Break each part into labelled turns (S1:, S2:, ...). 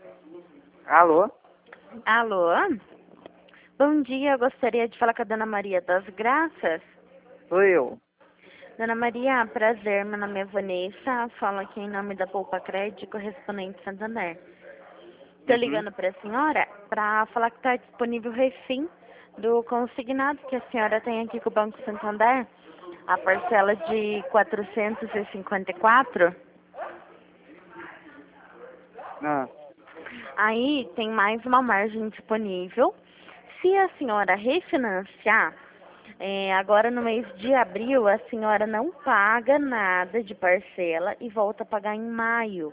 S1: Alô?
S2: Alô? Bom dia, eu gostaria de falar com a Dona Maria das Graças.
S1: Sou eu.
S2: Dona Maria, prazer, meu nome é Vanessa, falo aqui em nome da Poupa Crédito, correspondente Santander. Estou ligando para a senhora para falar que está disponível o refim do consignado que a senhora tem aqui com o Banco Santander, a parcela de 454.
S1: Ah,
S2: Aí tem mais uma margem disponível. Se a senhora refinanciar, agora no mês de abril, a senhora não paga nada de parcela e volta a pagar em maio.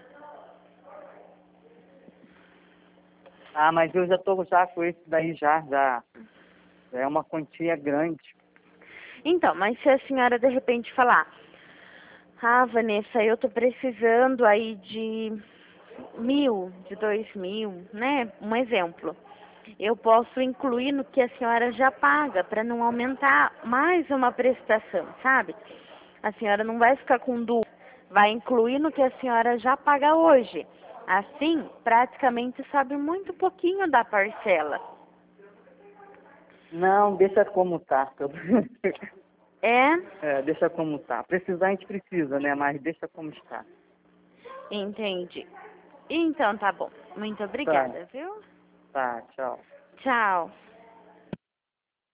S1: mas eu já tô já com esse daí já é uma quantia grande.
S2: Então, mas se a senhora de repente falar, Vanessa, eu tô precisando aí de 1.000, de 2.000, né? Um exemplo. Eu posso incluir no que a senhora já paga, para não aumentar mais uma prestação, sabe? A senhora não vai ficar com dúvida, vai incluir no que a senhora já paga hoje. Assim, praticamente sobe muito pouquinho da parcela.
S1: Não, deixa como tá.
S2: É?
S1: Deixa como tá. Precisar a gente precisa, né? Mas deixa como está.
S2: Entendi. Então tá bom. Muito
S1: Tá,
S2: obrigada, viu?
S1: tá, tchau.
S2: Tchau.